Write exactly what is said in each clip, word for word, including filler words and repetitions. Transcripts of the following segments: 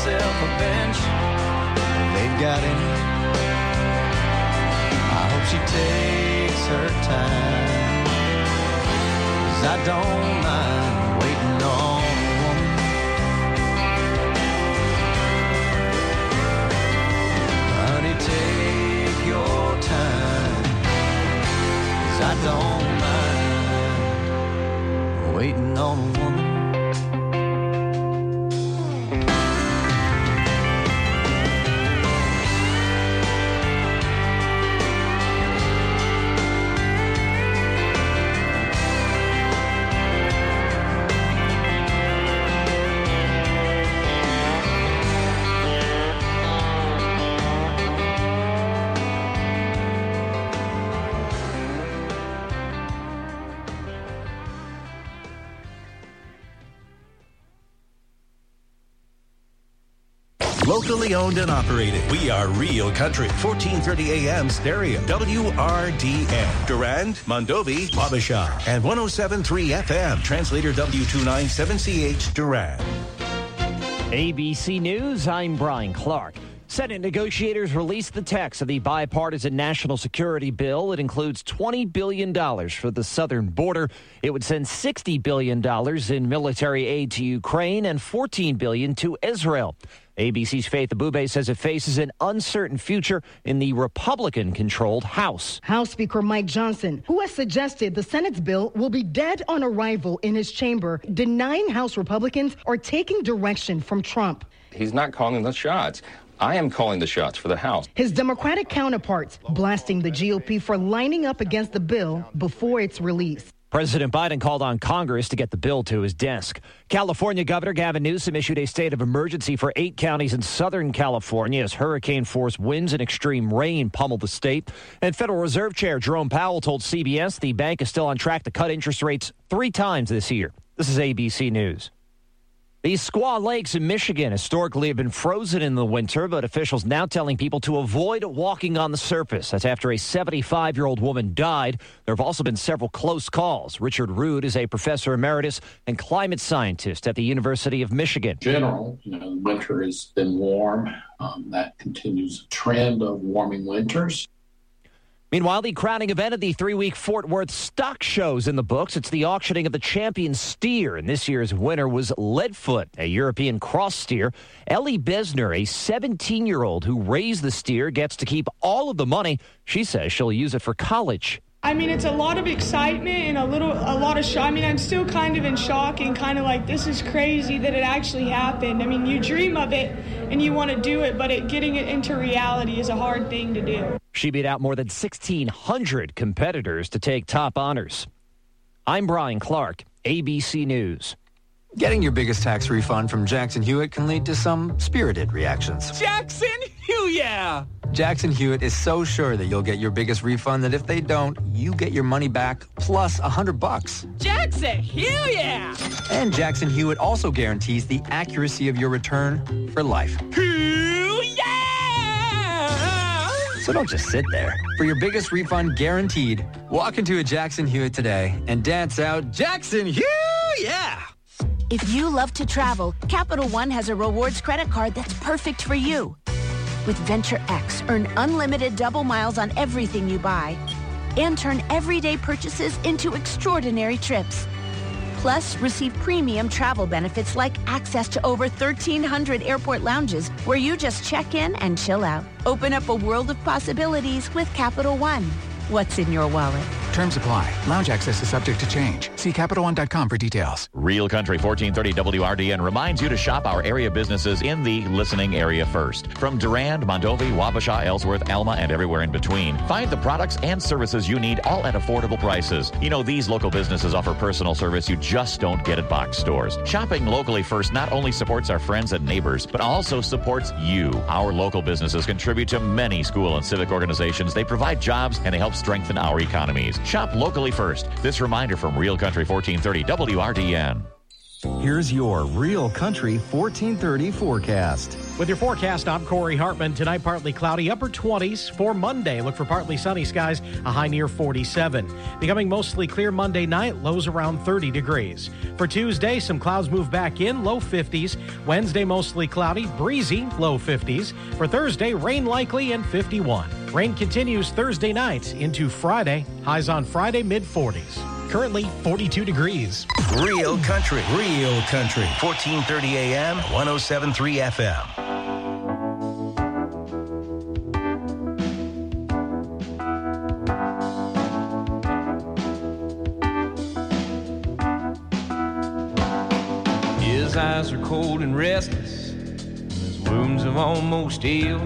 herself a bench if they've got any. I hope she takes her time, 'cause I don't mind waiting on a woman. Honey, take your time, 'cause I don't mind waiting on a woman. Locally owned and operated. We are Real Country. fourteen thirty A M stereo. W R D N. Durand, Mondovi, Wabasha. And one oh seven point three F M. Translator W two ninety-seven C H, Durand. A B C News, I'm Brian Clark. Senate negotiators released the text of the bipartisan national security bill. It includes twenty billion dollars for the southern border. It would send sixty billion dollars in military aid to Ukraine and fourteen billion dollars to Israel. A B C's Faith Abube says it faces an uncertain future in the Republican-controlled House. House Speaker Mike Johnson, who has suggested the Senate's bill will be dead on arrival in his chamber, denying House Republicans are taking direction from Trump. He's not calling the shots. I am calling the shots for the House. His Democratic counterparts blasting the G O P for lining up against the bill before its release. President Biden called on Congress to get the bill to his desk. California Governor Gavin Newsom issued a state of emergency for eight counties in Southern California as hurricane-force winds and extreme rain pummel the state. And Federal Reserve Chair Jerome Powell told C B S the bank is still on track to cut interest rates three times this year. This is A B C News. These Squaw Lakes in Michigan historically have been frozen in the winter, but officials now telling people to avoid walking on the surface. That's after a seventy-five-year-old woman died. There have also been several close calls. Richard Rood is a professor emeritus and climate scientist at the University of Michigan. In general, you know, the winter has been warm. Um, that continues a trend of warming winters. Meanwhile, the crowning event of the three-week Fort Worth Stock Show's in the books. It's the auctioning of the champion steer, and this year's winner was Leadfoot, a European cross steer. Ellie Besner, a seventeen-year-old who raised the steer, gets to keep all of the money. She says she'll use it for college. I mean, it's a lot of excitement and a little, a lot of shock. I mean, I'm still kind of in shock and kind of like, this is crazy that it actually happened. I mean, you dream of it and you want to do it, but it, getting it into reality is a hard thing to do. She beat out more than sixteen hundred competitors to take top honors. I'm Brian Clark, A B C News. Getting your biggest tax refund from Jackson Hewitt can lead to some spirited reactions. Jackson Hewitt! Jackson Hewitt is so sure that you'll get your biggest refund that if they don't, you get your money back plus a hundred bucks. Jackson Hewitt! And Jackson Hewitt also guarantees the accuracy of your return for life. Hewitt! So don't just sit there. For your biggest refund guaranteed, walk into a Jackson Hewitt today and dance out Jackson Hewitt! Yeah! If you love to travel, Capital One has a rewards credit card that's perfect for you. With Venture X, earn unlimited double miles on everything you buy and turn everyday purchases into extraordinary trips. Plus, receive premium travel benefits like access to over thirteen hundred airport lounges where you just check in and chill out. Open up a world of possibilities with Capital One. What's in your wallet? Terms apply. Lounge access is subject to change. See Capital One dot com for details. Real Country fourteen thirty W R D N reminds you to shop our area businesses in the listening area first. From Durand, Mondovi, Wabasha, Ellsworth, Alma, and everywhere in between. Find the products and services you need all at affordable prices. You know, these local businesses offer personal service you just don't get at box stores. Shopping locally first not only supports our friends and neighbors, but also supports you. Our local businesses contribute to many school and civic organizations. They provide jobs and they help strengthen our economies. Shop locally first. This reminder from Real Country fourteen thirty W R D N. Here's your Real Country fourteen thirty forecast. With your forecast, I'm Corey Hartman. Tonight, partly cloudy, upper twenties. For Monday, look for partly sunny skies, a high near forty-seven. Becoming mostly clear Monday night, lows around thirty degrees. For Tuesday, some clouds move back in, low fifties. Wednesday, mostly cloudy, breezy, low fifties. For Thursday, rain likely and fifty-one. Rain continues Thursday night into Friday. Highs on Friday, mid forties. Currently forty-two degrees. Real country, real country. fourteen thirty A M, one oh seven point three F M. His eyes are cold and restless, and his wounds have almost healed.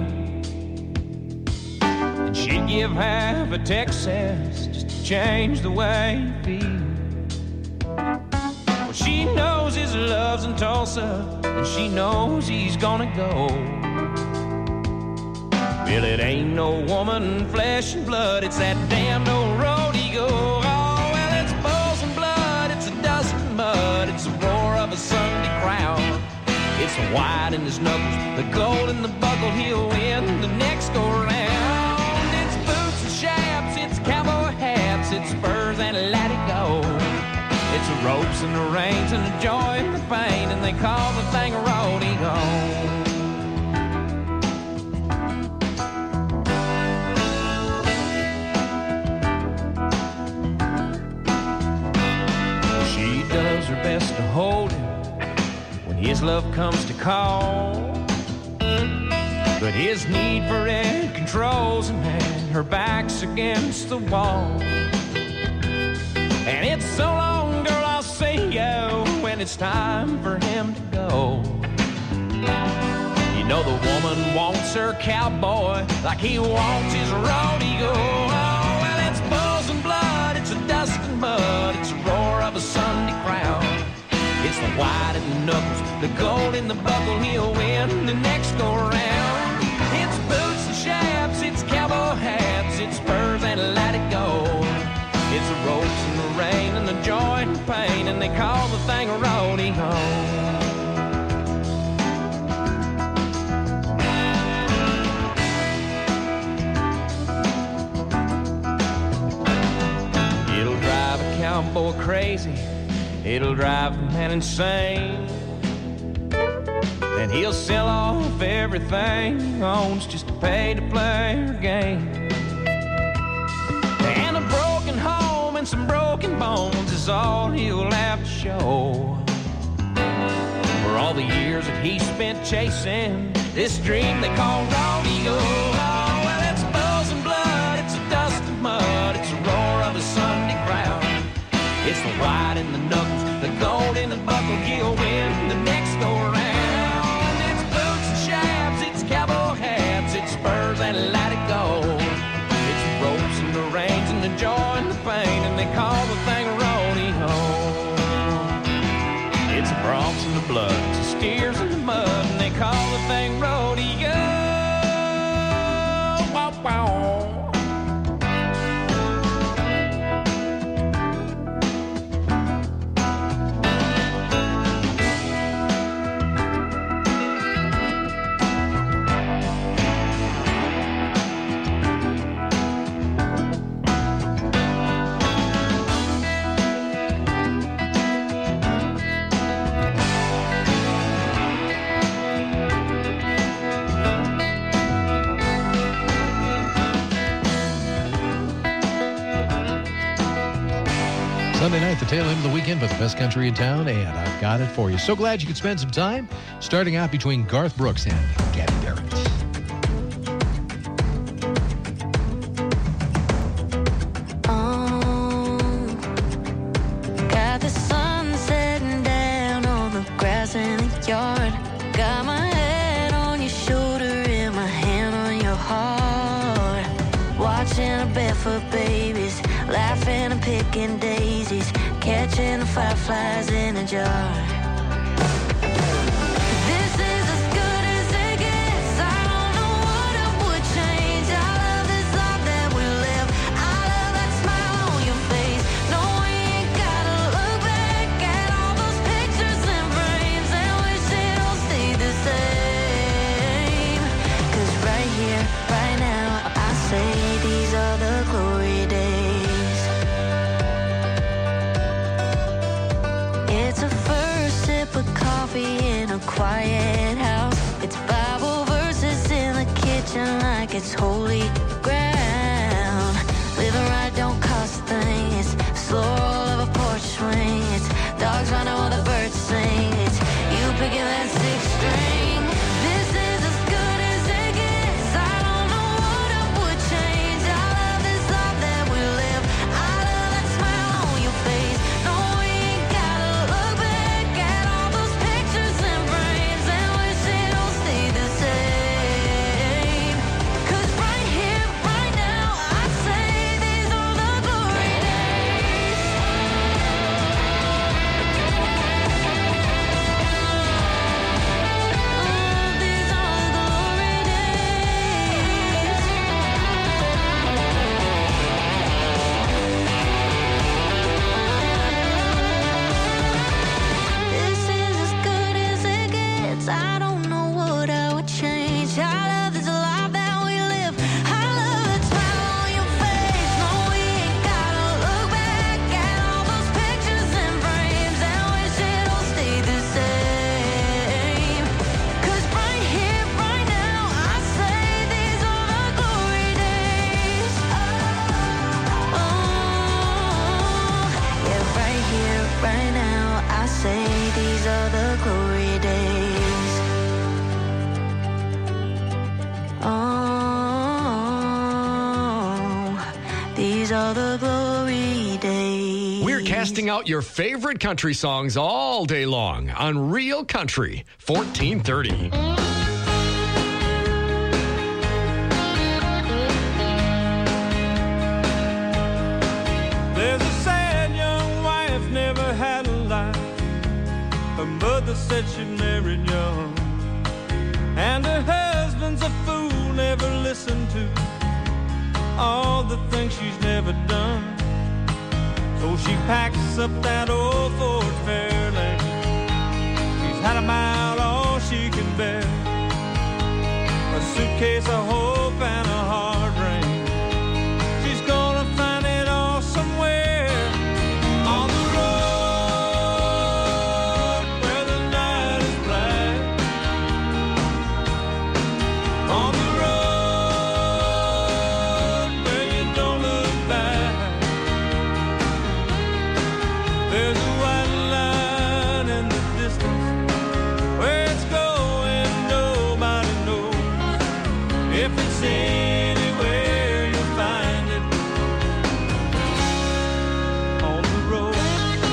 And she'd give half a Texas just to change the way he feels. Well, she knows his love's in Tulsa, and she knows he's gonna go. Well, it ain't no woman, flesh and blood, it's that damned old road he goes. Oh, well, it's bulls and blood, it's a dust and mud, it's the roar of a Sunday crowd. It's the white in his knuckles, the gold in the buckle, he'll win the next go round. It's boots and chaps, it's cowboy hats, it's spurs and let it go. It's the ropes and the reins and the joy and the pain, and they call the thing a rodeo. Her best to hold him when his love comes to call, but his need for it controls him, and her back's against the wall. And it's so long, girl, I'll see you when it's time for him to go. You know the woman wants her cowboy like he wants his rodeo. Oh, well, it's bulls and blood, it's a dust and mud, it's a roar of a Sunday crowd. It's the white in the knuckles, the gold in the buckle, he'll win the next go round. It's boots and chaps, it's cowboy hats, it's spurs and let it go. It's the ropes and the rain and the joy and the pain, and they call the thing a rodeo. It'll drive a cowboy crazy, it'll drive a man insane, and he'll sell off everything he owns just to pay to play her game. And a broken home and some broken bones is all he'll have to show for all the years that he spent chasing this dream they call rodeo. Oh, well, it's bulls and blood, it's a dust and mud, it's a roar of a Sunday crowd. It's the white in the knuckles, the gold in the buckle, he'll win the next go round. It's boots and chaps, it's cowboy hats, it's spurs and let it go. It's the ropes and the reins and the joy and the pain, and they call the thing a rodeo. It's the broncs and the blood, it's the steers and the mud, and they call the thing rodeo. Wow, wow. Sunday night, the tail end of the weekend, but the best country in town, and I've got it for you. So glad you could spend some time starting out between Garth Brooks and Gabby Barrett. Got the sun setting down on the grass in the yard. Got my head on your shoulder and my hand on your heart. Watching the barefoot babies, laughing and picking daisies, catching the fireflies in a jar. This is as good as it gets. I don't know what I would change. I love this life that we live. I love that smile on your face. No, we ain't gotta look back at all those pictures and frames and wish it all stayed the same. quiet house. It's Bible verses in the kitchen like it's holy ground. Living right don't cost a thing. It's slow roll of a porch swing. It's dogs running while the birds sing. It's you picking that six string. This is as good as it gets. I don't know what I would change. I love this life that we live. I love that smile on your face. No, we ain't gotta look back at all those pictures and frames and wish it all stayed the same. 'Cause right here, right now, I say these are the glory days. This is as good as it gets. I don't know what I would change. I love this life that we live. I love the smile on your face. No, we ain't gotta look back at all those pictures and frames and wish it all stayed the same. 'Cause right here, right now, I say these are the glory days. Oh, yeah, right here, right now, I say these are the glory days. Oh, these are the glory days. We're casting out your favorite country songs all day long on Real Country fourteen thirty. There's a sad young wife, never had a life. Her mother said she married young. And her husband's a fool, never listened to all the things she's never done. So she packs up that old Ford Fairlane. She's had about all she can bear. A suitcase of hope and a hard rain. She's gonna find it all somewhere on the road where the night is black. On the road where you don't look back. There's a white line in the distance. Where it's going, nobody knows. If it's anywhere, you'll find it on the road.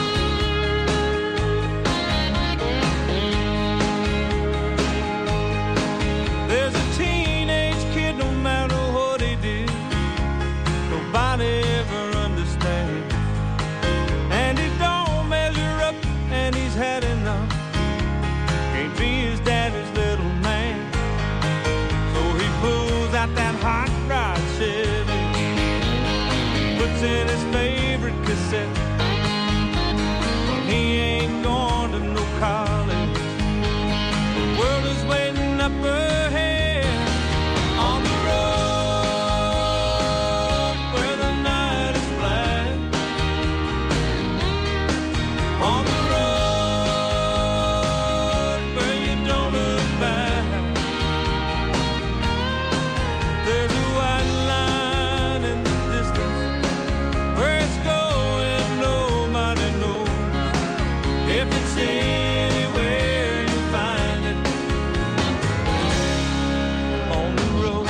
There's a teenage kid, no matter what he did, nobody ever understands. And he don't measure up, and he's had enough. Can't be his daddy's little man. So he pulls out that hot rod Chevy, puts in his favorite cassette. He ain't going to no college. The world is waiting up ahead on the road where the night is black. On the road where you don't look back. There's a white line in the distance. Where it's going, nobody knows. If it's anywhere, you'll find it on the road.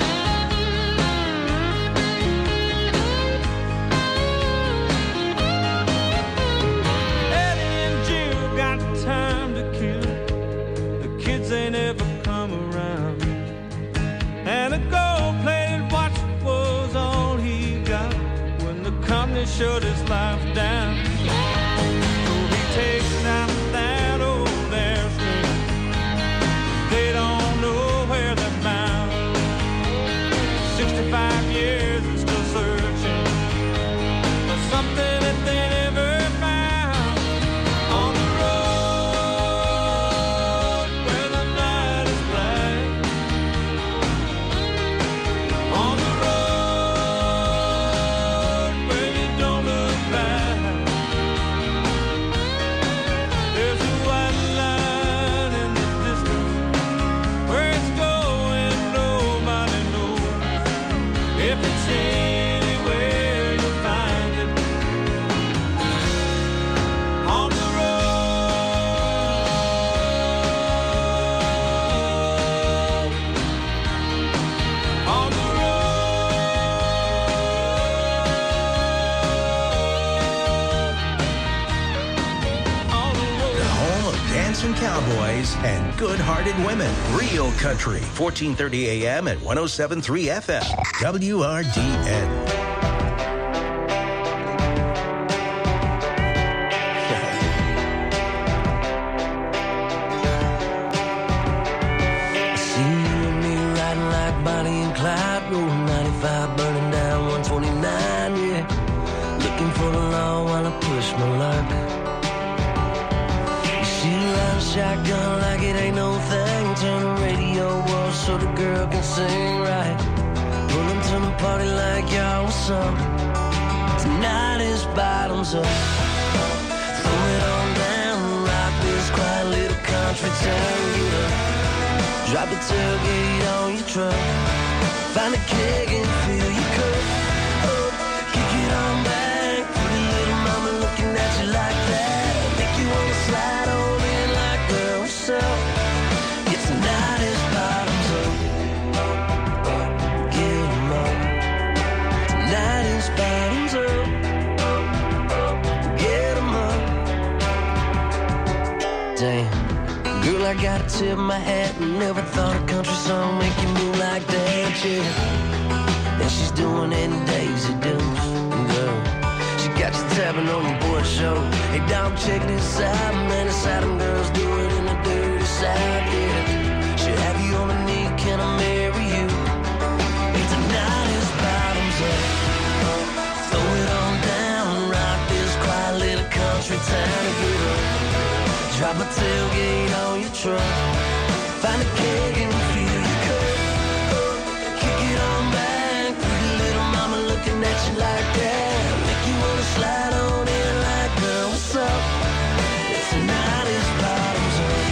Eddie and Jill got time to kill. The kids ain't ever come around. And a gold-plated watch was all he got when the company shut his life down. So he takes out that old Airstream. They don't know where they're bound. sixty-five years and still searching for something that they never found. On the road where the night is black. On the road where you don't look back. cowboys, and good-hearted women. Real Country, fourteen thirty A M at one oh seven point three F M. W R D N. Rolling ninety-five, burning down one twenty-nine, yeah. Looking for the law while I push my luck. She loves shotgun like it ain't no thing. Turn the radio off so the girl can sing right. Pulling to the party like y'all was some. Tonight is bottoms up. Throw it on down, rock this quiet little country town. Get up, drop the tailgate on your truck. Find a keg and fill your cup. Oh, kick it on back. Pretty little mama looking at you like that. Make you wanna slide on in like girl, what's up? It's tonight is bottoms up. Get 'em up. Tonight is bottoms up. Get 'em up. Damn. Girl, I gotta tip my hat. Never thought a country song make you move like that. And she's doing it in Daisy Dukes, girl. She got you tapping on your board show. Hey, dog, check this out, man. It's how them girls do it in the dirty side, yeah. She'll have you on a knee, can I marry you? Hey, tonight is bottoms up. Throw it on down, rock this quiet little country town and get up. Drop a tailgate on your truck. Find a keg and fill your cup. At you like that, make you wanna slide on in like girl, what's up? Tonight is bottoms up.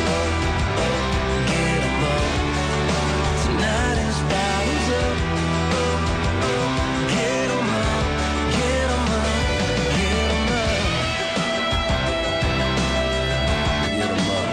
Get 'em up. Tonight is bottoms up. Get 'em up. Get 'em up. Get 'em up. Get 'em up.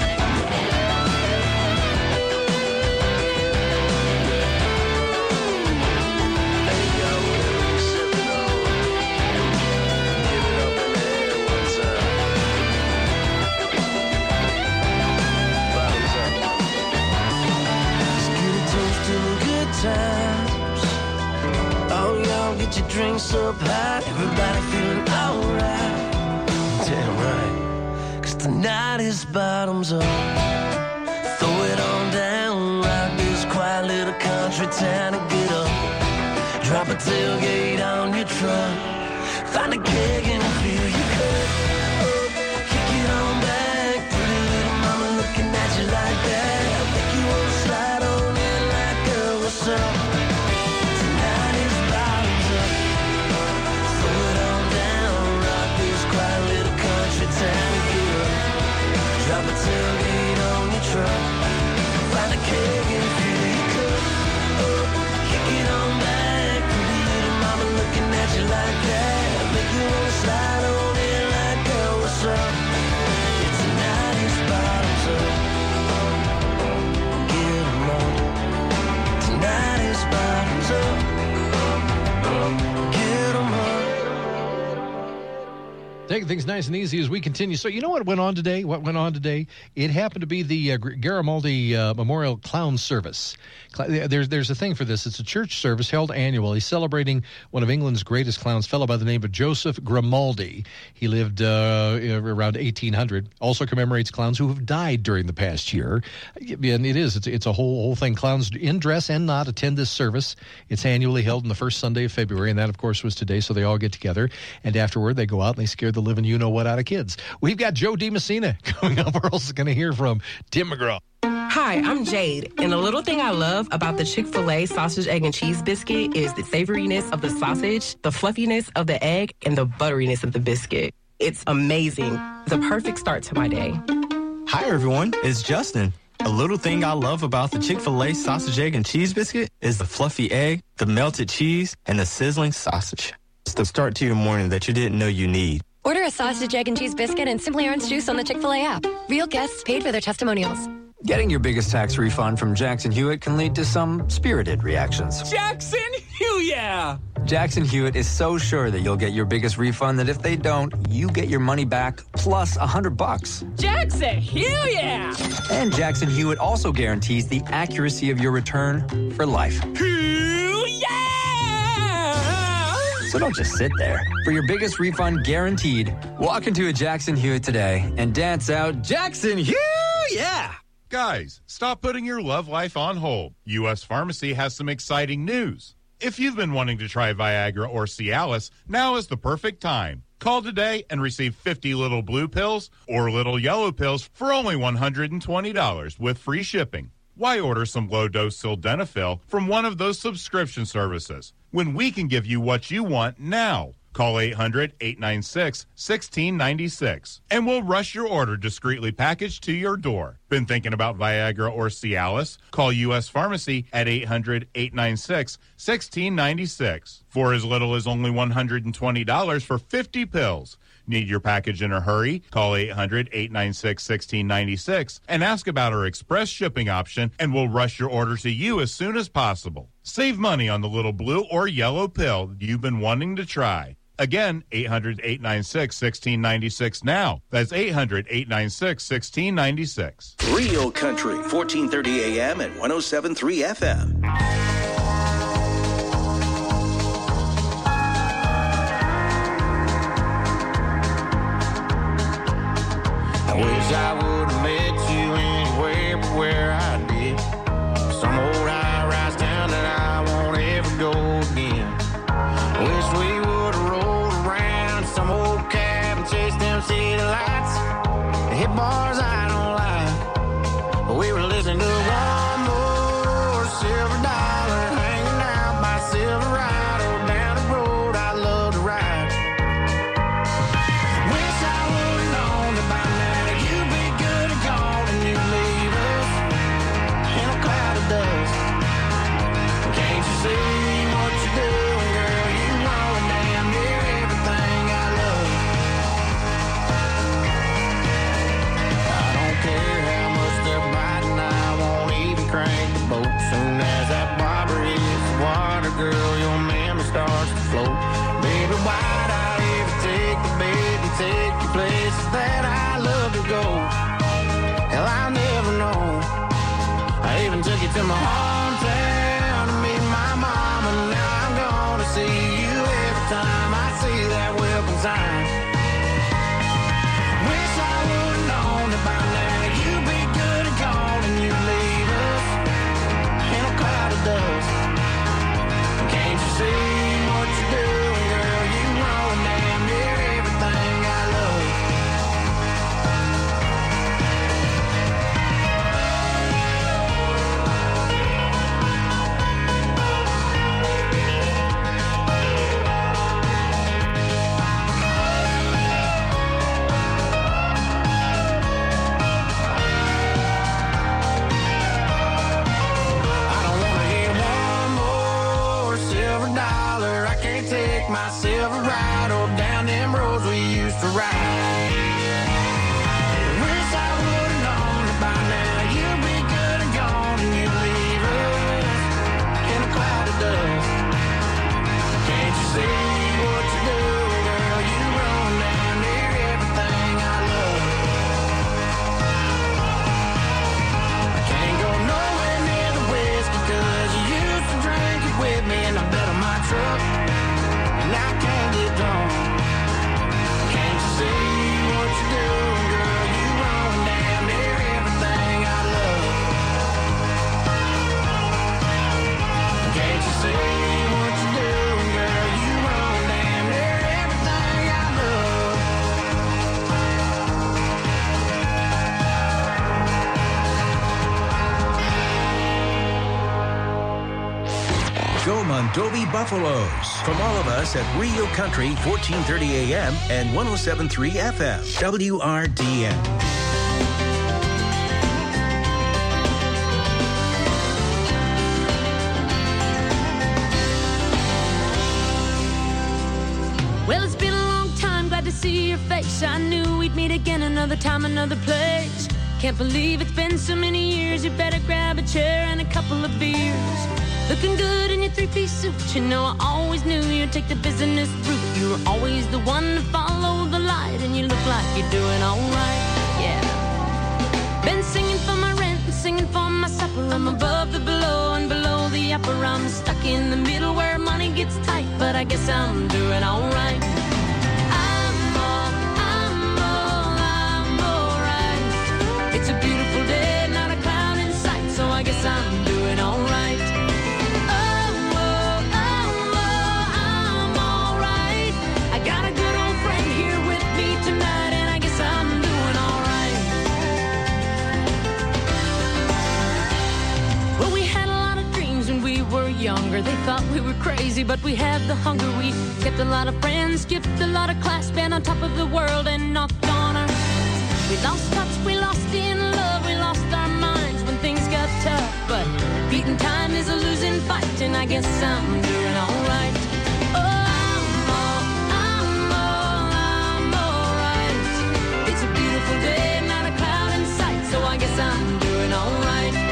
Times. Oh, y'all get your drinks up high. Everybody feeling alright. Damn right. Cause tonight is bottoms up. Throw it on down. Rock this quiet little country town and get up. Drop a tailgate on your truck. Find a keg and fill your cup. Oh, kick it on back. Pretty little mama looking at you like that. Make you wanna slide on in like girl, what's up? Tonight is bottoms up. Throw it on down. Rock this quiet little country town and get up. Drop a tailgate on your truck. Find a keg and fill your cup. Oh, kick it on back. Pretty little mama looking at you like that. Make you wanna slide on in like girl, what's up? It's tonight is bottoms up. Get 'em up. Tonight is bottoms up. Get 'em up. Taking things nice and easy as we continue. So you know what went on today? What went on today? It happened to be the uh, Garibaldi uh, Memorial Clown Service. There's there's a thing for this. It's a church service held annually celebrating one of England's greatest clowns, a fellow by the name of Joseph Grimaldi. He lived uh, around eighteen hundred. Also commemorates clowns who have died during the past year. And it is. It's, it's a whole whole thing. Clowns in dress and not attend this service. It's annually held on the first Sunday of February, and that, of course, was today. So they all get together, and afterward they go out and they scare the living you-know-what out of kids. We've got Joe DiMessina coming up. We're also going to hear from Tim McGraw. Hi, I'm Jade, and the little thing I love about the Chick-fil-A sausage, egg, and cheese biscuit is the savoriness of the sausage, the fluffiness of the egg, and the butteriness of the biscuit. It's amazing. It's a perfect start to my day. Hi, everyone. It's Justin. A little thing I love about the Chick-fil-A sausage, egg, and cheese biscuit is the fluffy egg, the melted cheese, and the sizzling sausage. It's the start to your morning that you didn't know you need. Order a sausage, egg, and cheese biscuit and Simply Orange juice on the Chick-fil-A app. Real guests paid for their testimonials. Getting your biggest tax refund from Jackson Hewitt can lead to some spirited reactions. Jackson Hugh, yeah! Jackson Hewitt is so sure that you'll get your biggest refund that if they don't, you get your money back plus a hundred bucks. Jackson Hugh, yeah! And Jackson Hewitt also guarantees the accuracy of your return for life. Hugh, yeah! So don't just sit there. For your biggest refund guaranteed, walk into a Jackson Hewitt today and dance out Jackson Hugh, yeah! Guys, stop putting your love life on hold. U S Pharmacy has some exciting news. If you've been wanting to try Viagra or Cialis, now is the perfect time. Call today and receive fifty little blue pills or little yellow pills for only one hundred twenty dollars with free shipping. Why order some low-dose sildenafil from one of those subscription services when we can give you what you want now? Call eight hundred, eight nine six, one six nine six and we'll rush your order discreetly packaged to your door. Been thinking about Viagra or Cialis? Call U S Pharmacy at eight hundred, eight nine six, one six nine six. For as little as only one hundred twenty dollars for fifty pills. Need your package in a hurry? Call eight hundred, eight nine six, one six nine six and ask about our express shipping option, and we'll rush your order to you as soon as possible. Save money on the little blue or yellow pill you've been wanting to try. Again, eight hundred, eight nine six, one six nine six now. That's eight hundred, eight nine six, one six nine six. Real Country, fourteen thirty A M and one oh seven point three F M. I wish I would have met you anywhere but where I did. Some old high-rise town that I won't ever go again. Wish we would have rolled around some old cab and chased them city lights. Hit bars I don't like, but we were listening to one more silver dollar hanging out by Silverado down the road I love to ride. Wish I would have known that by now you'd be good and gone and you'd leave us in a cloud of dust. Can't you see what you're doing, girl? You ruin damn near everything I love. I don't care how much they're biting, I won't even crank the boat. Soon as that bobber hits the water, girl, your memory starts to float. Baby, why'd I ever take the bait and take you places that I love to go? Hell, I'll never know. I even took you to my hometown to meet my mom, and now I'm gonna see you every time I see that welcome sign. Wish I would've known that by now you'd be good and gone and you'd leave us in a cloud of dust. Can't you see what you're doing, girl? You ruin damn near everything I love. I don't wanna hear one more silver dollar. I can't take my Silverado down them roads we used to ride. Wish I would've known that by now you'd be good and gone and you'd leave us in a cloud of dust. Can't you see what you're doing, girl? You run down near everything I love. I can't go nowhere near the whiskey 'cause you used to drink it with me and I bet on my truck. And I can't get drunk. Can't you see what you're doing, girl? You run down near everything I love. Can't you see what you're doing, girl? You run down near everything I love. Go Mondovi Buffaloes. From all of us at Rio Country, fourteen thirty A M and one oh seven point three F M. W R D N. Well, it's been a long time, glad to see your face. I knew we'd meet again another time, another place. Can't believe it's been so many years. You better grab a chair and a couple of beers. Looking good in your three-piece suit. You know, I always knew you'd take the business route. You were always the one to follow the light, and you look like you're doing all right, yeah. Been singing for my rent and singing for my supper. I'm above the below and below the upper. I'm stuck in the middle where money gets tight, but I guess I'm doing all right. I'm all, I'm all, I'm all right. It's a beautiful day, not a cloud in sight, so I guess I'm doing all right. Younger, they thought we were crazy, but we had the hunger. We kept a lot of friends, skipped a lot of class, been on top of the world and knocked on our. We lost touch, we lost in love, we lost our minds when things got tough. But beating time is a losing fight, and I guess I'm doing all right. Oh, I'm all, I'm all, I'm all right. It's a beautiful day, not a cloud in sight, so I guess I'm doing all right.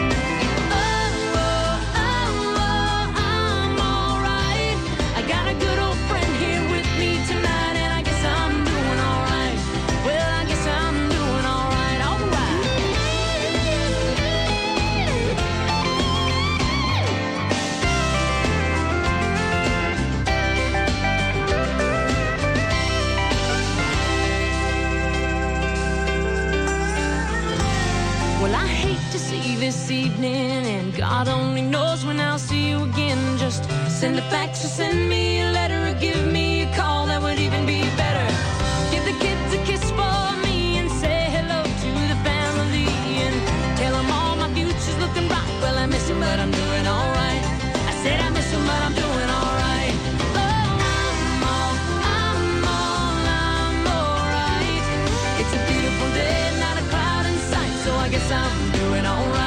This evening, and God only knows when I'll see you again. Just send a fax or send me a letter or give me a call, that would even be better. Give the kids a kiss for me and say hello to the family and tell them all my future's looking bright. Well, I miss them, but I'm doing all right. I said I miss them, but I'm doing all right. Oh, I'm all, I'm all, I'm all right. It's a beautiful day, not a cloud in sight, so I guess I'm doing all right.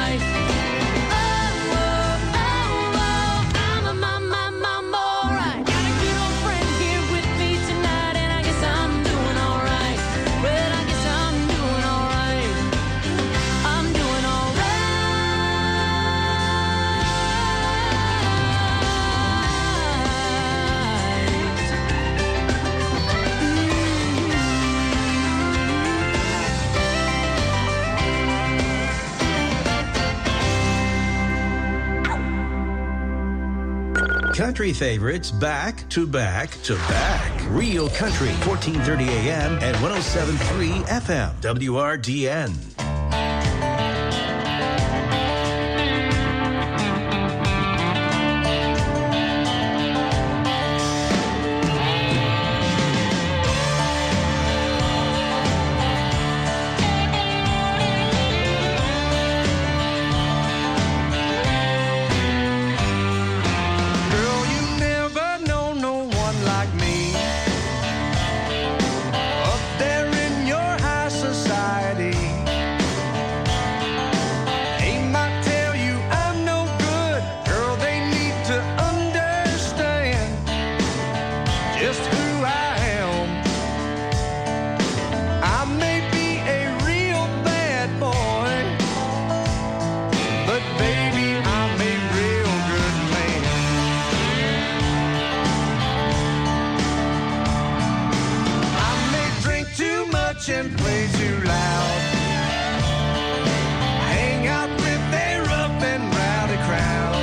Country favorites back to back to back. Real Country, fourteen thirty A M and one oh seven point three F M, W R D N. And play too loud. Hang out with a rough and rowdy crowd.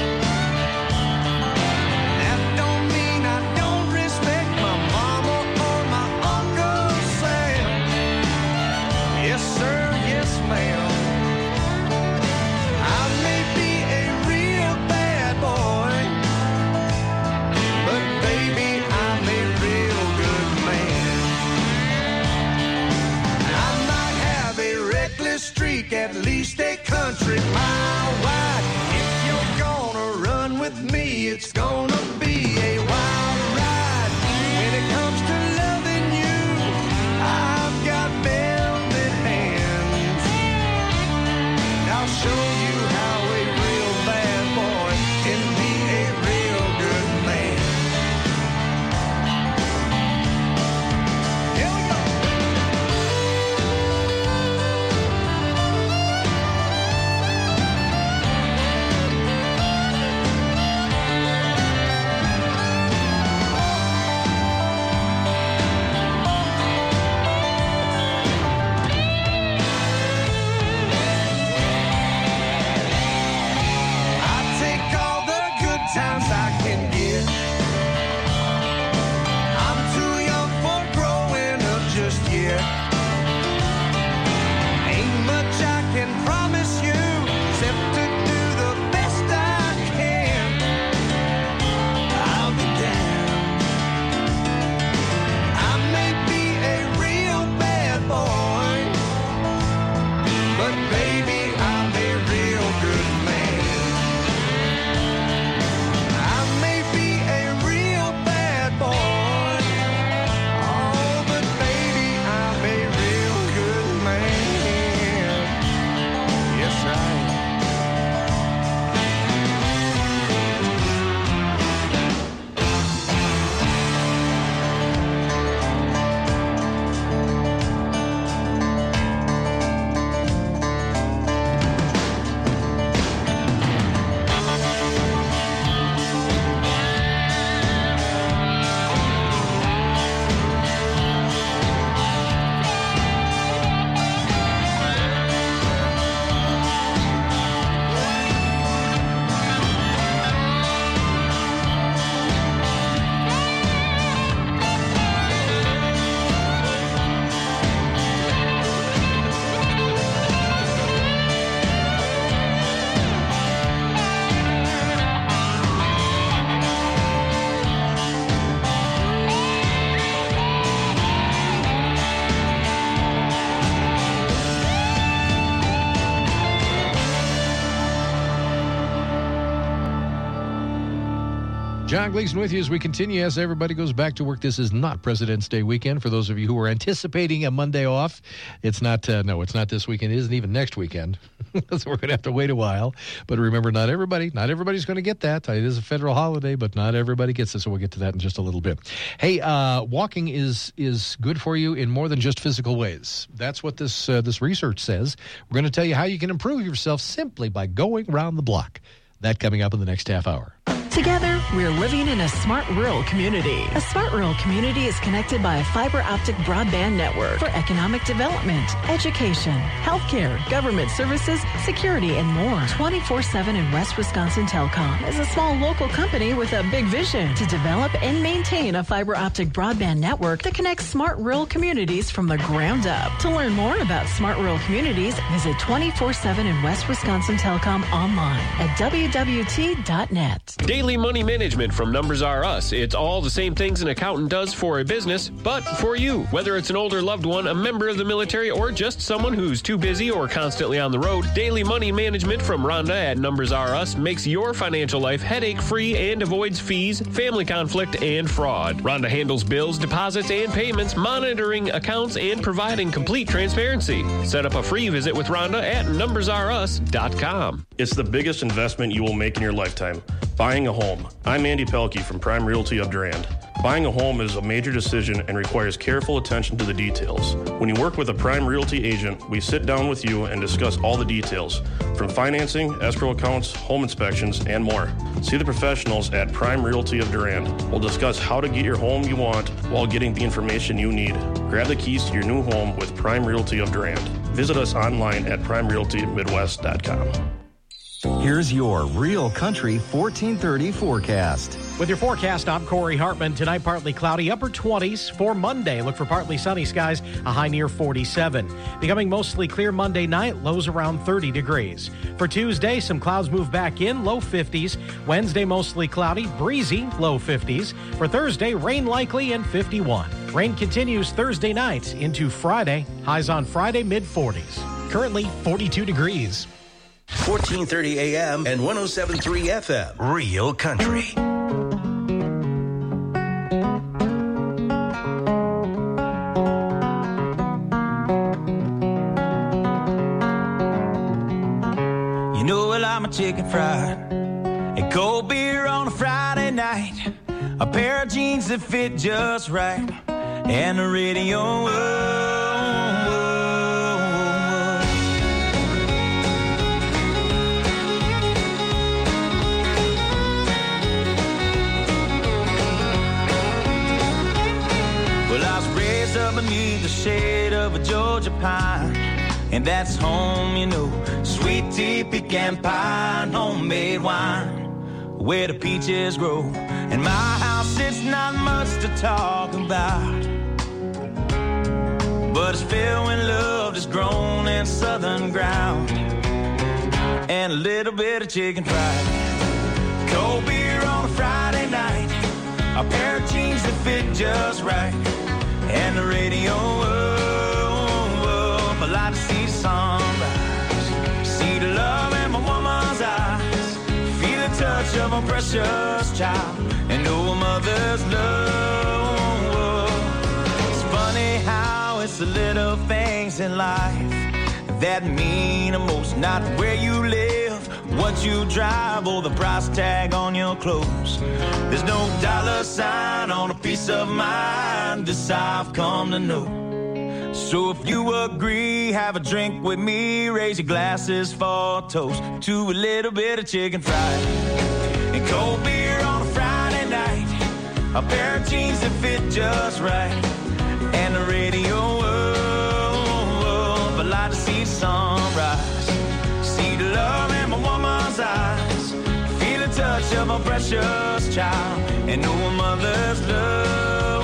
That don't mean I don't respect my mama or my Uncle Sam. Yes, sir, yes, ma'am. I may be a real bad boy, but baby, I'm a real good man. Streak, at least a country mile wide. If you're gonna run with me, it's gonna be a wild ride. When it comes to loving you, I've got velvet hands. I'll show you how a real bad boy can be a real good man. Here we go. John Gleason with you as we continue. As everybody goes back to work, this is not President's Day weekend. For those of you who are anticipating a Monday off, it's not, uh, no, it's not this weekend. It isn't even next weekend. So we're going to have to wait a while. But remember, not everybody, not everybody's going to get that. It is a federal holiday, but not everybody gets it. So we'll get to that in just a little bit. Hey, uh, walking is is good for you in more than just physical ways. That's what this uh, this research says. We're going to tell you how you can improve yourself simply by going around the block. That coming up in the next half hour. Together, we're living in a smart rural community. A smart rural community is connected by a fiber optic broadband network for economic development, education, healthcare, government services, security, and more. twenty-four seven in West Wisconsin Telecom is a small local company with a big vision to develop and maintain a fiber optic broadband network that connects smart rural communities from the ground up. To learn more about smart rural communities, visit twenty-four seven in West Wisconsin Telecom online at w w t dot net. Daily money management from Numbers R Us. It's all the same things an accountant does for a business, but for you. Whether it's an older loved one, a member of the military, or just someone who's too busy or constantly on the road, daily money management from Rhonda at Numbers R Us makes your financial life headache-free and avoids fees, family conflict, and fraud. Rhonda handles bills, deposits, and payments, monitoring accounts, and providing complete transparency. Set up a free visit with Rhonda at numbers r us dot com. It's the biggest investment you will make in your lifetime. Buying a home. I'm Andy Pelkey from Prime Realty of Durand. Buying a home is a major decision and requires careful attention to the details. When you work with a Prime Realty agent, we sit down with you and discuss all the details, from financing, escrow accounts, home inspections, and more. See the professionals at Prime Realty of Durand. We'll discuss how to get your home you want while getting the information you need. Grab the keys to your new home with Prime Realty of Durand. Visit us online at prime realty midwest dot com. Here's your Real Country fourteen thirty forecast. With your forecast, I'm Corey Hartman. Tonight, partly cloudy, upper twenties. For Monday, look for partly sunny skies, a high near forty-seven. Becoming mostly clear Monday night, lows around thirty degrees. For Tuesday, some clouds move back in, low fifties. Wednesday, mostly cloudy, breezy, low fifties. For Thursday, rain likely and fifty-one. Rain continues Thursday night into Friday. Highs on Friday, mid forties. Currently, forty-two degrees. fourteen thirty A M and one oh seven point three F M. Real Country. You know well I'm a chicken fried and cold beer on a Friday night, a pair of jeans that fit just right, and the radio. Whoa, whoa. Well, I was raised up beneath the shade of a Georgia pine, and that's home, you know. Sweet tea, pecan pie, and homemade wine, where the peaches grow. In my house, it's not much to talk about, but it's filled with love that's grown in southern ground, and a little bit of chicken fried. Cold beer on a Friday night, a pair of jeans that fit just right, and the radio up. I like to see the sunrise, see the love in my woman's eyes, feel the touch of a precious child, and know a mother's love. It's funny how it's the little things in life that mean the most. Not where you live, what you drive, or the price tag on your clothes. There's no dollar sign on a piece of mind, this I've come to know. So if you agree, have a drink with me, raise your glasses for a toast to a little bit of chicken fried and cold beer on a Friday night, a pair of jeans that fit just right, and the radio up. I like to see the sunrise, see the love in my woman's eyes, feel the touch of a precious child, and know a mother's love.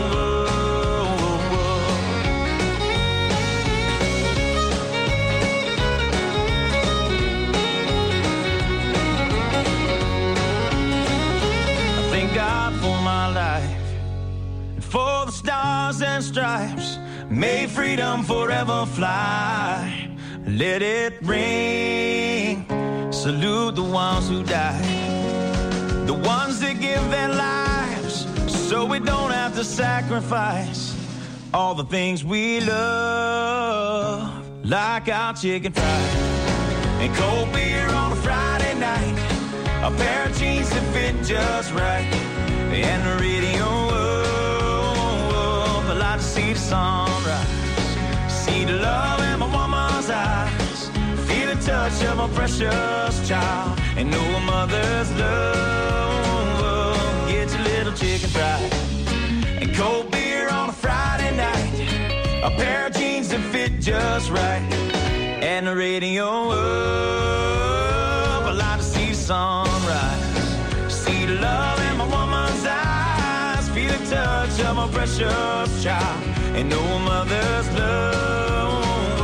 God for my life, and for the stars and stripes, may freedom forever fly. Let it ring, salute the ones who died. the ones that give their lives so we don't have to sacrifice all the things we love, like our chicken fries and cold beer on a Friday night, a pair of jeans that fit just right, and the radio up. I like to see the sunrise, see the love in my woman's eyes, feel the touch of my precious child, and know a mother's love. Get your little chicken fried and cold beer on a Friday night, a pair of jeans that fit just right, and the radio up. I like to see the sunrise, see the love in my woman's eyes, feel the touch of my precious child, and know a mother's love.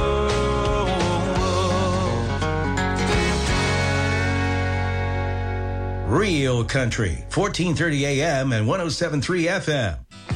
Real Country, fourteen thirty A M and one oh seven point three F M.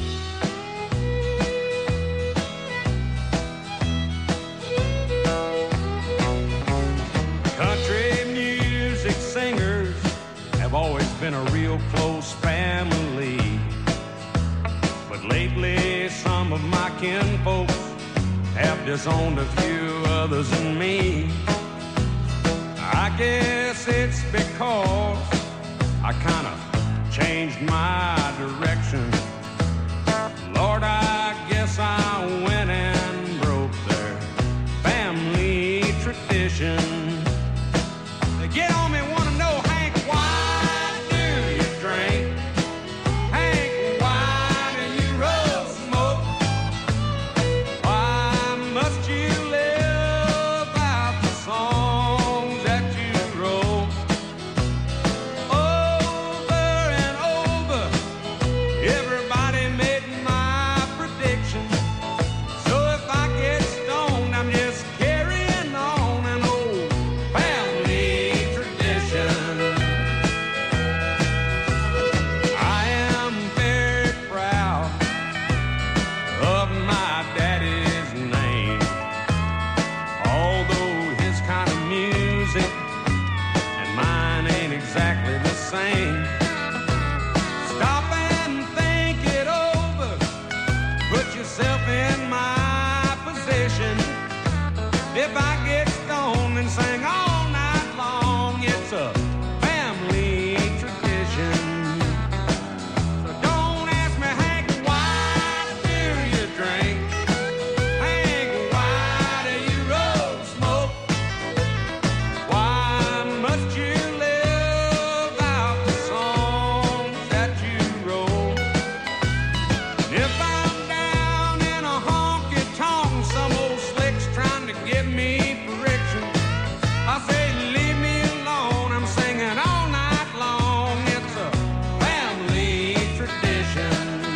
Country music singers have always been a real close family, but lately some of my kinfolks have disowned a few others than me. I guess it's because I kind of changed my direction. Lord, I guess I went and broke their family tradition. They get on me, want to know, Hank, why do you drink? Hank, why do you roll smoke? Why must you live out the songs that you wrote? Everybody made my prediction. So if I get stoned, I'm just carrying on an old family tradition. I am very proud of my daddy's name, although his kind of music and mine ain't exactly the same. Stop and think it over. Put yourself in my position. If I get stoned and sing all night long, it's a family tradition. So don't ask me, Hank, why do you drink? Hank, why do you roll smoke? Why must you live out the songs that you wrote? If I'm down in a honky-tonk, some old slick's trying to give me friction, I say, leave me alone, I'm singing all night long, it's a family tradition.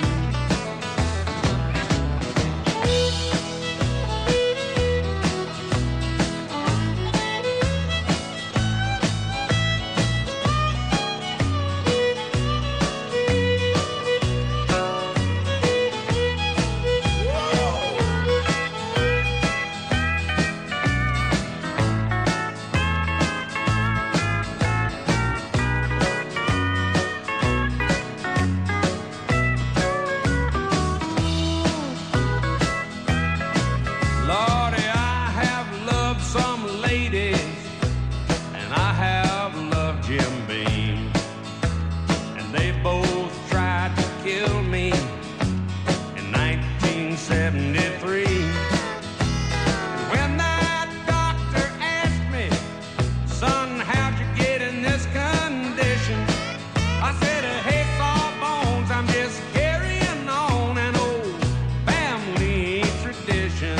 Lordy, I have loved some ladies, and I have loved Jim Beam, and they both tried to kill me in nineteen seventy-three. When that doctor asked me, son, how'd you get in this condition? I said, hey, sawbones, I'm just carrying on an old family tradition.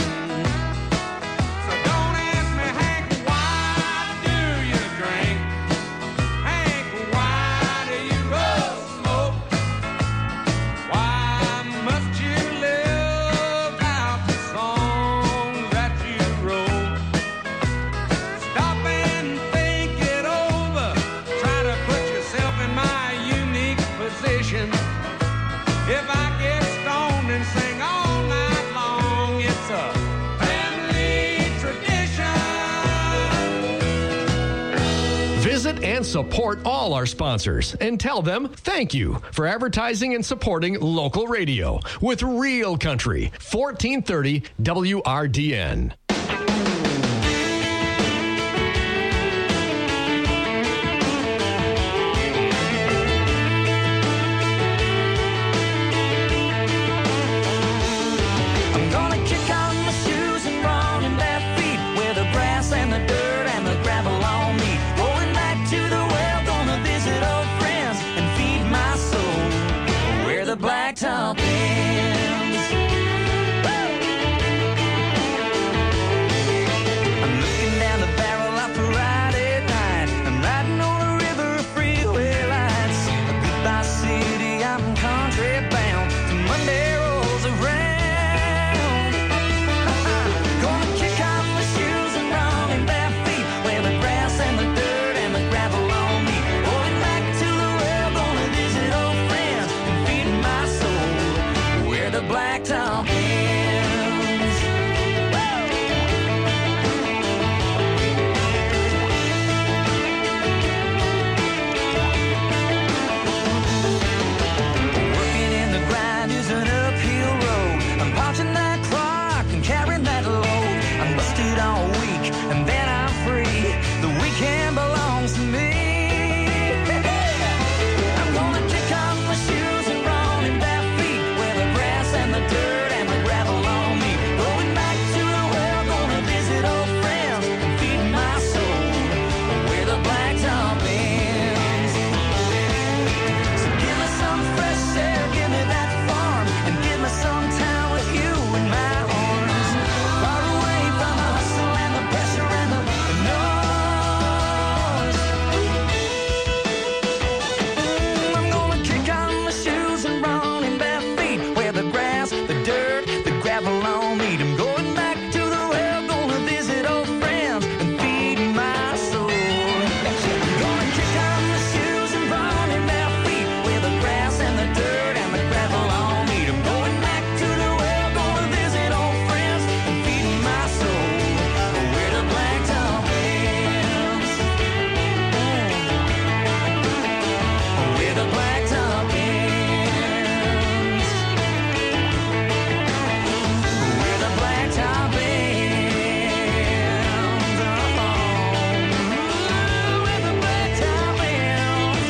So don't ask me, Hank, why do you drink? Visit and support all our sponsors and tell them thank you for advertising and supporting local radio with Real Country, fourteen thirty W R D N. Blacktop ends. I'm looking down the barrel of Friday night. I'm riding on a river of freeway lights. Goodbye city, I'm country bound. Monday rolls around. Gonna kick off my shoes and run in bare feet where the grass and the dirt and the gravel on me. Going back to the well, gonna visit old friends and feed my soul where the blacktop ends. Working in the grind is an uphill road. I'm punching that clock and carrying that load. I'm busted all week and then I'm free. The weekend belongs to me. I'm gonna kick off my shoes and run in bare feet where the grass and the dirt and the gravel on me. Going back to the well, gonna visit old friends and feed my soul where the blacktop ends. So give me some fresh air, give me that farm, and give me some time with you in my arms. Far away from the hustle and the pressure and the, the noise. I'm gonna kick on my shoes and run in bare feet where the grass, the dirt, the gravel on me. I'm going back to the well, gonna visit old friends and feed my soul. Gonna kick on my shoes and run in bare feet where the grass and the dirt and the gravel on me. I'm going back to the well, gonna visit old friends and feed my soul where the blacktop ends. Where the blacktop ends. Where the blacktop ends. Oh, where the blacktop ends.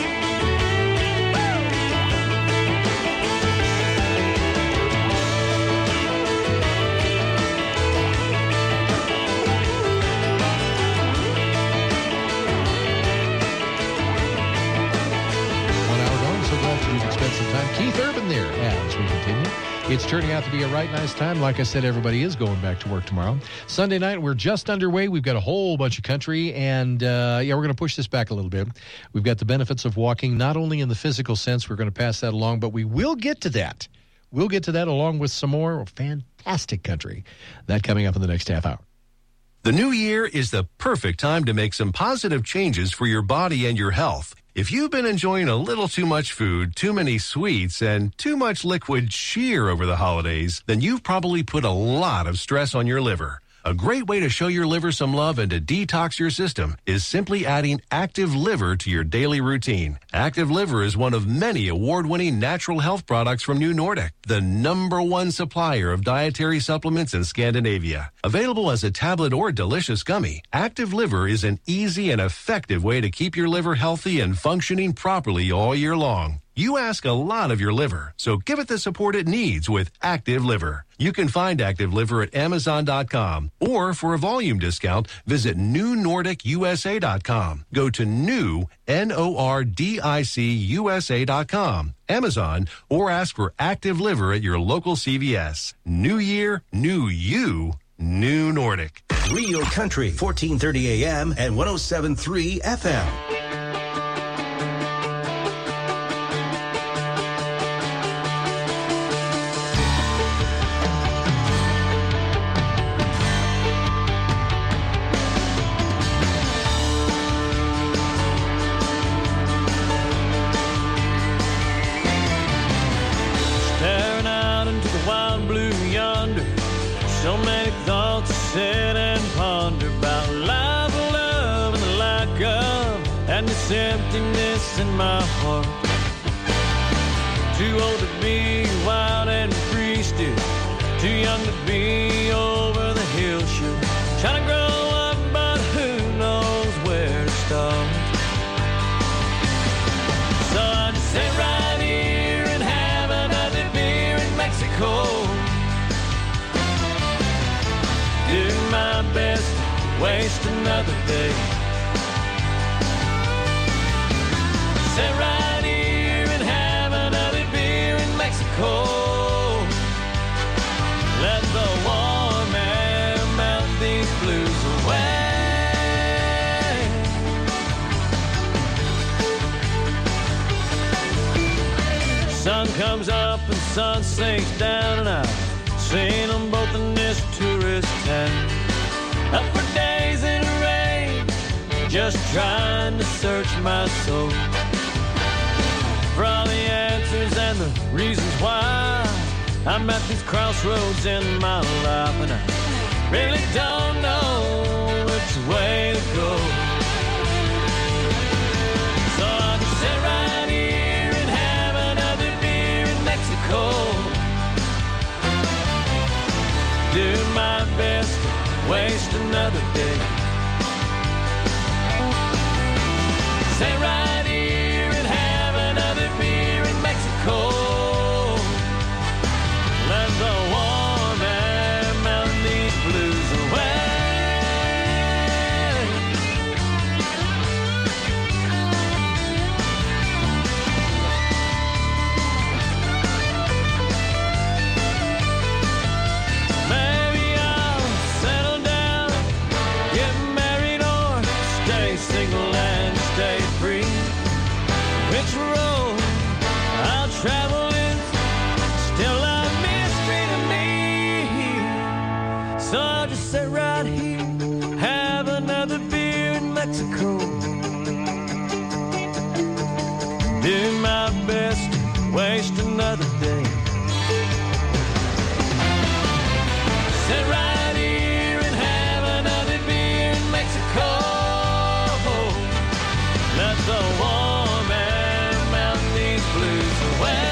One hour gone. So glad that we could spend some time. Keith Urban there as we continue. It's turning out to be a right nice time. Like I said, everybody is going back to work tomorrow. Sunday night, we're just underway. We've got a whole bunch of country, and uh, yeah, we're going to push this back a little bit. We've got the benefits of walking, not only in the physical sense, we're going to pass that along, but we will get to that. We'll get to that along with some more fantastic country. That coming up in the next half hour. The new year is the perfect time to make some positive changes for your body and your health. If you've been enjoying a little too much food, too many sweets, and too much liquid cheer over the holidays, then you've probably put a lot of stress on your liver. A great way to show your liver some love and to detox your system is simply adding Active Liver to your daily routine. Active Liver is one of many award-winning natural health products from New Nordic, the number one supplier of dietary supplements in Scandinavia. Available as a tablet or delicious gummy, Active Liver is an easy and effective way to keep your liver healthy and functioning properly all year long. You ask a lot of your liver, so give it the support it needs with Active Liver. You can find Active Liver at Amazon dot com, or for a volume discount, visit New Nordic U S A dot com. Go to new, N O R D I C U S A dot com, Amazon, or ask for Active Liver at your local C V S. New year, new you, New Nordic. Real Country, fourteen thirty A M and one oh seven point three F M. Staring out into the wild blue yonder, so many thoughts to sit and ponder about life, love, and the lack of and this emptiness in my heart. Too old to be wild and free still, too young to be over the hill sure. Trying to grow up, but who knows where to start. So I just sit right here and have another beer in Mexico. Do my best to waste another day. Sit right here and have another beer in Mexico. Let the warm air melt these blues away. Sun comes up and sun sinks down, and I've seen them both in this tourist town. Up for days in the rain, just trying to search my soul for all the answers and the reasons why I'm at these crossroads in my life, and I really don't know which way to go. So I'll just sit right here and have another beer in Mexico. Do my best to waste another day. Sit right here and have another beer in Mexico. Let the warm air melt these blues away. Maybe I'll settle down, get married, or stay single and stay free. Which road I'll travel in, still a mystery to me. So I'll just sit right here, have another beer in Mexico. Do my best to waste another day. Sit right here and have another beer in Mexico. Let the warm air melt these blues away.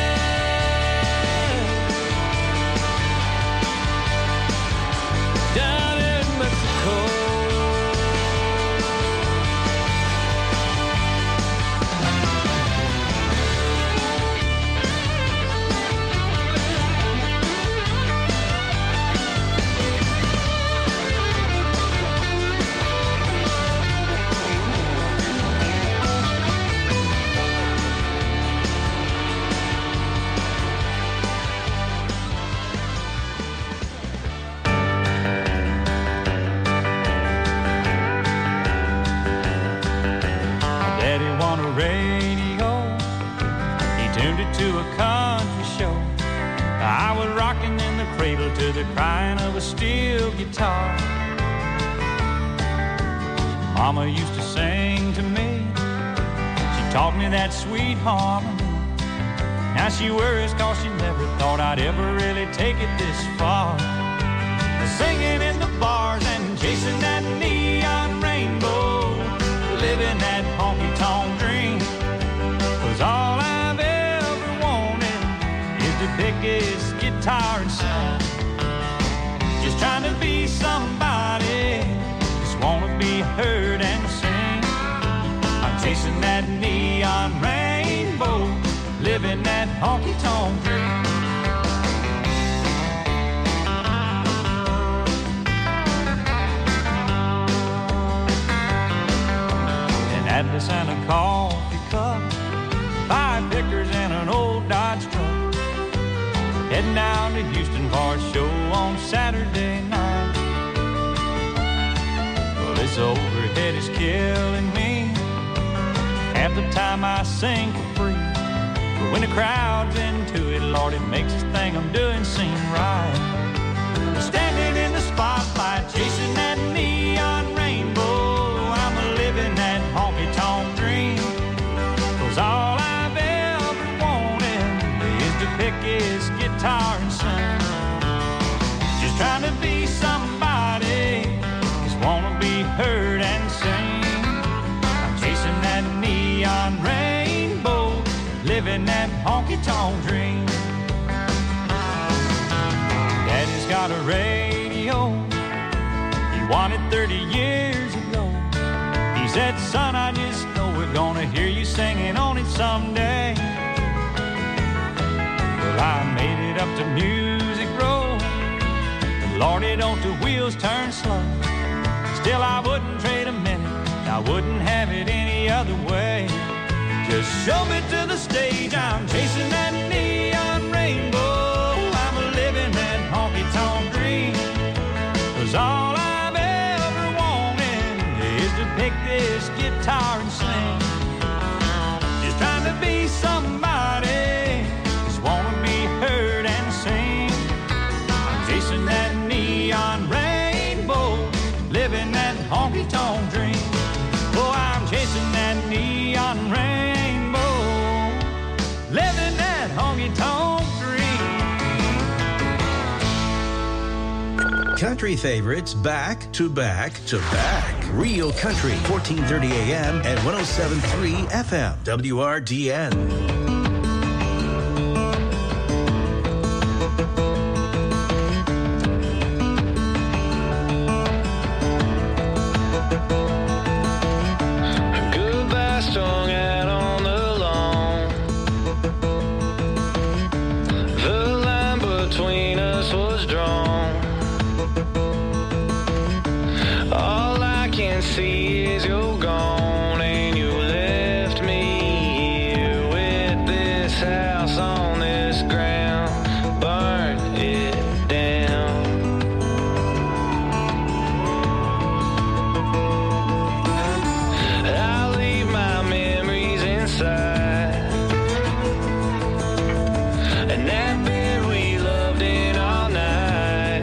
Down in Mexico. Daddy won a radio, he tuned it to a country show. I was rocking in the cradle to the crying of a steel guitar. Mama used to sing to me, she taught me that sweet harmony. Now she worries cause she never thought I'd ever really take it this far. Singing in the bars and chasing that neon rainbow, living that honky-tonk dream. Cause all I've ever wanted is to pick his guitar and sing. Just trying to be somebody, just wanna be heard and sing. I'm chasing that neon rainbow, living that honky-tonk dream. Atlas and a coffee cup, five pickers and an old Dodge truck. Heading down to Houston for a show on Saturday night. Well, this overhead is killing me. Half the time I sing for free, but when the crowd's into it, Lord, it makes this thing I'm doing seem right. Standing in the spotlight, chasing that neon rainbow, I'm a living that honky-tonk dream. Cause all I've ever wanted is to pick his guitar and sing. Just trying to be somebody, just wanna be heard and sing. I'm chasing that neon rainbow, living that honky-tonk dream. Daddy's got a radio, he won it thirty years ago. He said, son, I just know we're gonna hear you singing on it someday. Well, I made it up to Music Row. Lordy, don't the wheels turn slow. Still, I wouldn't trade a minute, I wouldn't have it any other way. Just show me to the stage, I'm chasing that neon rainbow. I'm living that honky-tonk dream. 'Cause all I've ever wanted is to pick this guitar and sing. Just trying to be somebody, just wanna be heard and sing. I'm chasing that neon rainbow, living that honky-tonk dream. Oh, I'm chasing that neon rainbow, living that honky-tonk dream. Country favorites back to back to back. Real Country, fourteen thirty A M and one oh seven point three F M, W R D N. Strung out on the lawn. The line between us was drawn. All I can see is you're gone, and you left me here with this house on this ground. Burn it down. I'll leave my memories inside, and that bed we loved in all night.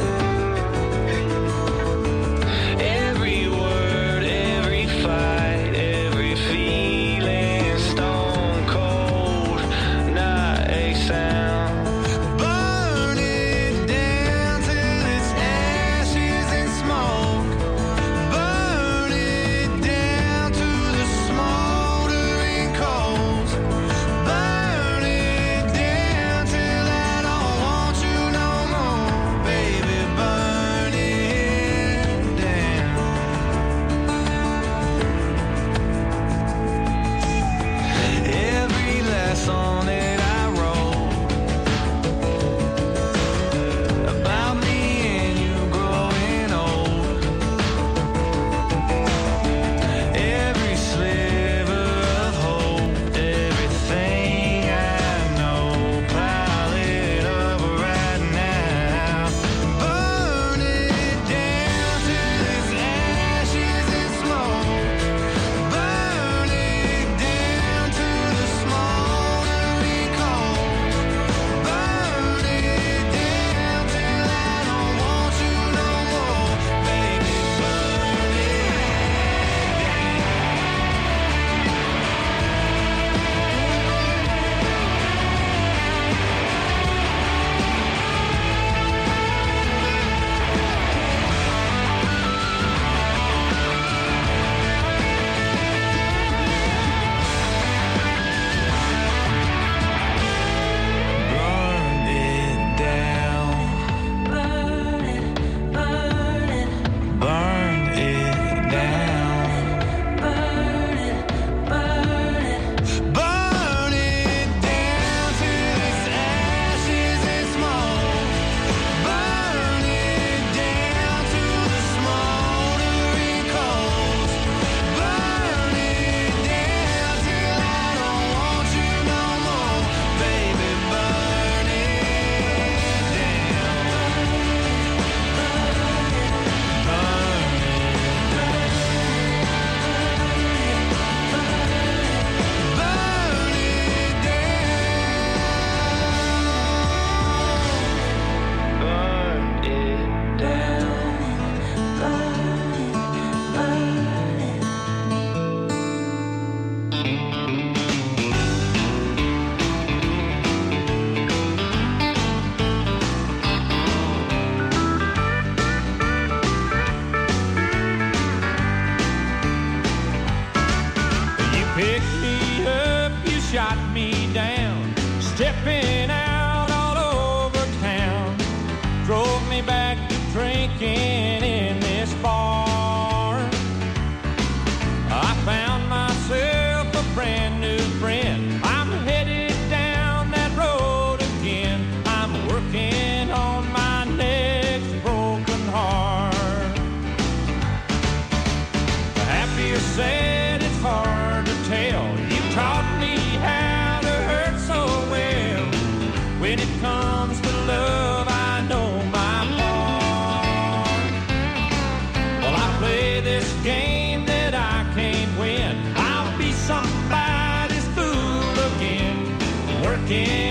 Every word, every fight, every feeling, stone cold, not a sound. Burn it down till it's ashes and smoke. Burn it down to the smoldering coals. Burn it down till I don't want you no more, baby. Burn it down. Every last song that I wrote about me and you growing old. Every sliver of hope, everything I know, pile it up right now. Burn it down till it's ashes and smoke. Burn it down to the smoldering coals. Burn it down till I don't want you no more, baby. Burn it Burn it down. Burn it, burn it. Burn it down. Burn it, burn it. Burn it down till it's ashes and smoke. Burn it down to the smoldering coals. Burn it down till I don't want you no more, baby. Burn it Burn it down. Burn it, burn it. You picked me been out all over town. Drove me back to drinking in this bar. I found myself a brand new friend. I'm headed down that road again. I'm working on my next broken heart. Happy or sad, it's hard to tell. You taught me how to hurt so well. When it comes to love, I know my part. Well, I play this game that I can't win. I'll be somebody's fool again, working